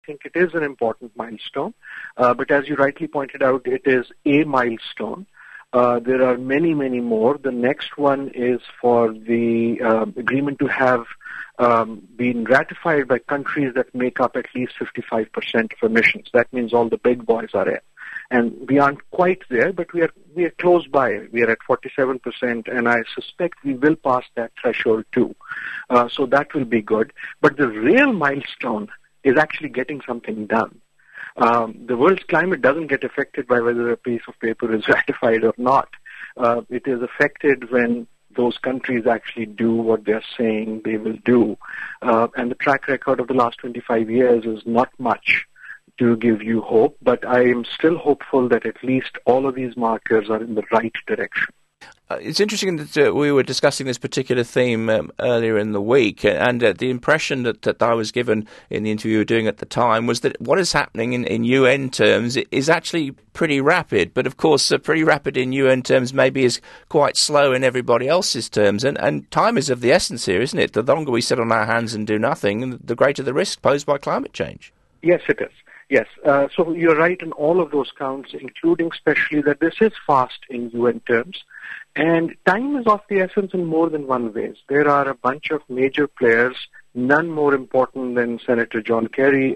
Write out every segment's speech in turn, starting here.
think it is an important milestone, but as you rightly pointed out, it is a milestone. There are many, many more. The next one is for the agreement to have been ratified by countries that make up at least 55% of emissions. That means all the big boys are in. And we aren't quite there, but we are close by. We are at 47%, and I suspect we will pass that threshold too. So that will be good. But the real milestone is actually getting something done. The world's climate doesn't get affected by whether a piece of paper is ratified or not. It is affected when those countries actually do what they're saying they will do. And the track record of the last 25 years is not much to give you hope, but I am still hopeful that at least all of these markers are in the right direction. It's interesting that we were discussing this particular theme earlier in the week, and the impression that I was given in the interview we were doing at the time was that what is happening in UN terms is actually pretty rapid, but of course pretty rapid in UN terms maybe is quite slow in everybody else's terms, and time is of the essence here, isn't it? The longer we sit on our hands and do nothing, the greater the risk posed by climate change. Yes, it is. Yes, so you're right in all of those counts, including especially that this is fast in UN terms. And time is of the essence in more than one ways. There are a bunch of major players, none more important than Secretary John Kerry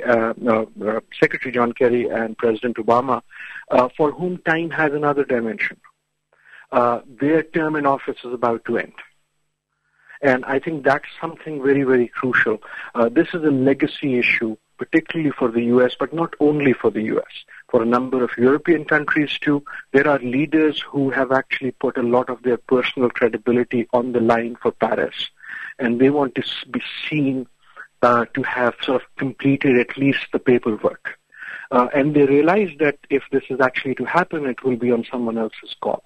and President Obama, for whom time has another dimension. Their term in office is about to end. And I think that's something very, very crucial. This is a legacy issue, particularly for the U.S., but not only for the U.S., for a number of European countries too. There are leaders who have actually put a lot of their personal credibility on the line for Paris, and they want to be seen to have sort of completed at least the paperwork. And they realize that if this is actually to happen, it will be on someone else's call.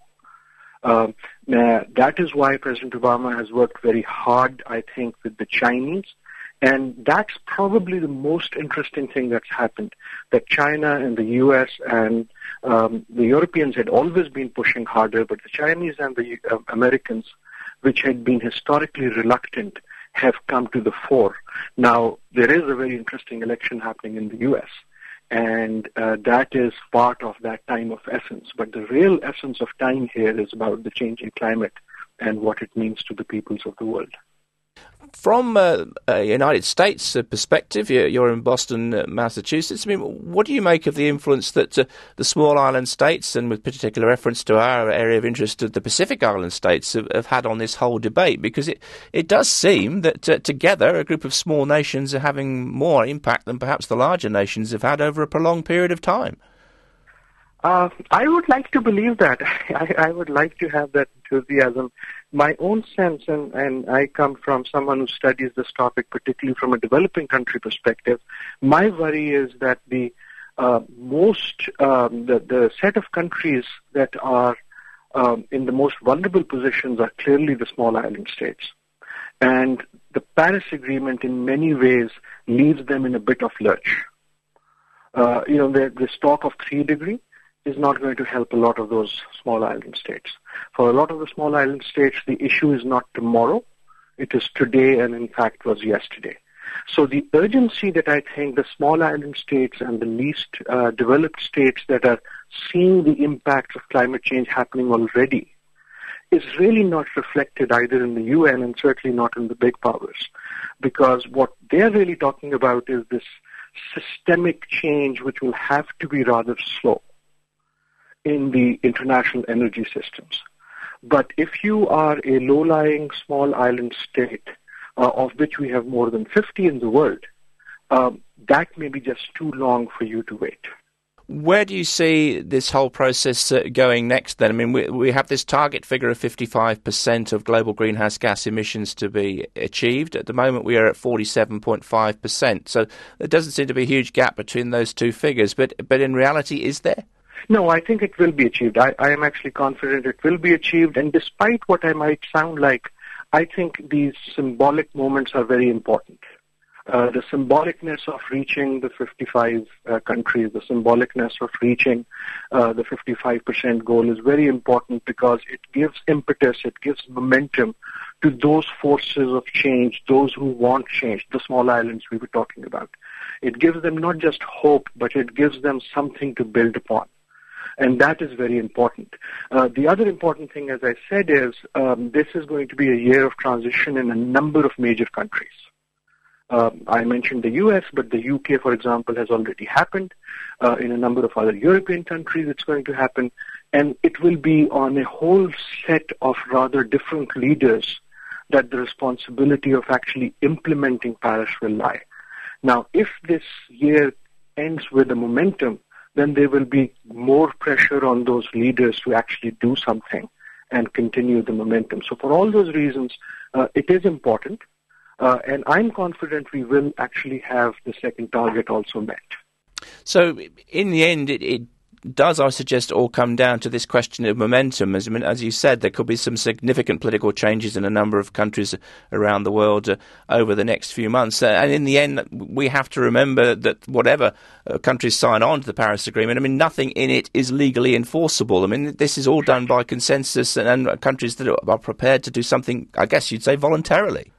That is why President Obama has worked very hard, I think, with the Chinese. And that's probably the most interesting thing that's happened, that China and the U.S. and the Europeans had always been pushing harder, but the Chinese and the Americans, which had been historically reluctant, have come to the fore. Now, there is a very interesting election happening in the U.S., and that is part of that time of essence. But the real essence of time here is about the changing climate and what it means to the peoples of the world. From a United States perspective, you're in Boston, Massachusetts. I mean, what do you make of the influence that the small island states, and with particular reference to our area of interest, the Pacific Island states, have had on this whole debate? Because it does seem that together a group of small nations are having more impact than perhaps the larger nations have had over a prolonged period of time. I would like to believe that. I would like to have that enthusiasm. My own sense, and I come from someone who studies this topic, particularly from a developing country perspective, my worry is that the set of countries that are in the most vulnerable positions are clearly the small island states. And the Paris Agreement in many ways leaves them in a bit of lurch. This talk of 3 degrees is not going to help a lot of those small island states. For a lot of the small island states, the issue is not tomorrow, it is today, and in fact was yesterday. So the urgency that I think the small island states and the least developed states that are seeing the impacts of climate change happening already is really not reflected either in the UN and certainly not in the big powers. Because what they're really talking about is this systemic change which will have to be rather slow in the international energy systems. But if you are a low-lying small island state, of which we have more than 50 in the world, that may be just too long for you to wait. Where do you see this whole process going next then? I mean, we have this target figure of 55% of global greenhouse gas emissions to be achieved. At the moment, we are at 47.5%. So there doesn't seem to be a huge gap between those two figures. But in reality, is there? No, I think it will be achieved. I am actually confident it will be achieved. And despite what I might sound like, I think these symbolic moments are very important. The symbolicness of reaching the 55 countries, the symbolicness of reaching the 55% goal is very important because it gives impetus, it gives momentum to those forces of change, those who want change, the small islands we were talking about. It gives them not just hope, but it gives them something to build upon. And that is very important. The other important thing, as I said, is this is going to be a year of transition in a number of major countries. I mentioned the US, but the UK, for example, has already happened. In a number of other European countries, it's going to happen. And it will be on a whole set of rather different leaders that the responsibility of actually implementing Paris will lie. Now, if this year ends with a momentum, then there will be more pressure on those leaders to actually do something and continue the momentum. So for all those reasons, it is important. And I'm confident we will actually have the second target also met. So in the end, it does, I suggest, all come down to this question of momentum. As you said, there could be some significant political changes in a number of countries around the world over the next few months. And in the end, we have to remember that whatever countries sign on to the Paris Agreement, nothing in it is legally enforceable. This is all done by consensus and countries that are prepared to do something, I guess you'd say, voluntarily.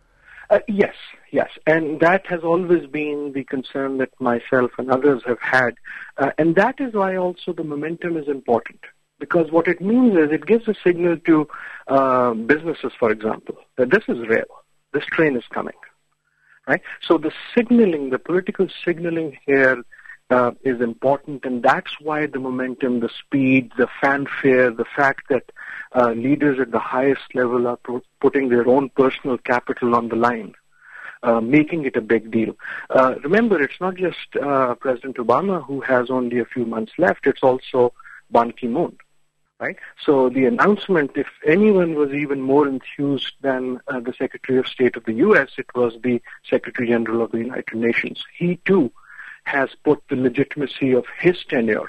Yes. And that has always been the concern that myself and others have had. And that is why also the momentum is important. Because what it means is it gives a signal to businesses, for example, that this is real. This train is coming. Right? So the signaling, the political signaling here is important. And that's why the momentum, the speed, the fanfare, the fact that leaders at the highest level are putting their own personal capital on the line, making it a big deal. Remember, it's not just President Obama who has only a few months left. It's also Ban Ki-moon, right? So the announcement, if anyone was even more enthused than the Secretary of State of the U.S., it was the Secretary General of the United Nations. He, too, has put the legitimacy of his tenure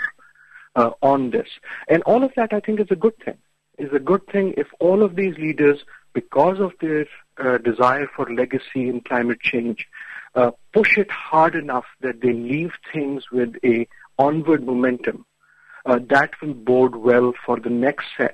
on this. And all of that, I think, is a good thing. Is a good thing if all of these leaders, because of their desire for legacy in climate change, push it hard enough that they leave things with a onward momentum. That will bode well for the next set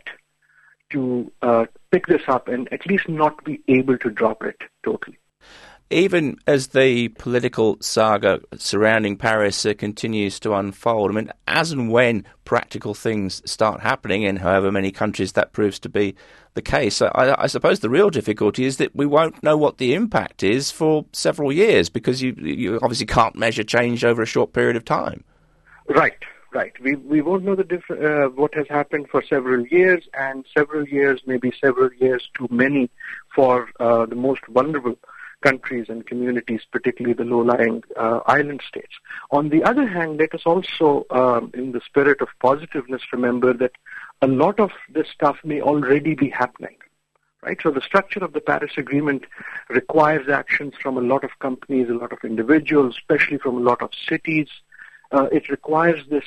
to pick this up and at least not be able to drop it totally. Even as the political saga surrounding Paris continues to unfold, as and when practical things start happening in however many countries that proves to be the case, I suppose the real difficulty is that we won't know what the impact is for several years because you obviously can't measure change over a short period of time. Right. We won't know what has happened for several years, and several years, maybe several years too many for the most vulnerable countries and communities, particularly the low-lying island states. On the other hand, let us also, in the spirit of positiveness, remember that a lot of this stuff may already be happening, right? So the structure of the Paris Agreement requires actions from a lot of companies, a lot of individuals, especially from a lot of cities. It requires this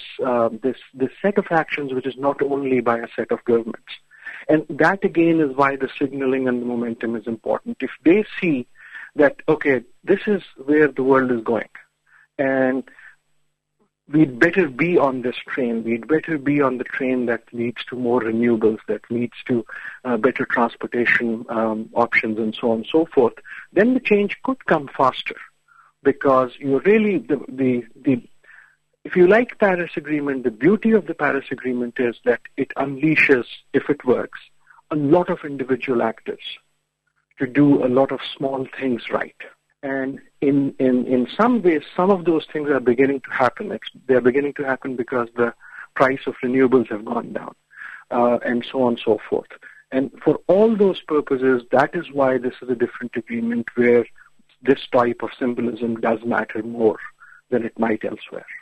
set of actions which is not only by a set of governments. And that, again, is why the signaling and the momentum is important. If they see that, okay, this is where the world is going, and we'd better be on this train. We'd better be on the train that leads to more renewables, that leads to better transportation options and so on and so forth. Then the change could come faster because you're really, if you like Paris Agreement, the beauty of the Paris Agreement is that it unleashes, if it works, a lot of individual actors to do a lot of small things right. And in some ways, some of those things are beginning to happen. They're beginning to happen because the price of renewables have gone down, and so on and so forth. And for all those purposes, that is why this is a different agreement where this type of symbolism does matter more than it might elsewhere.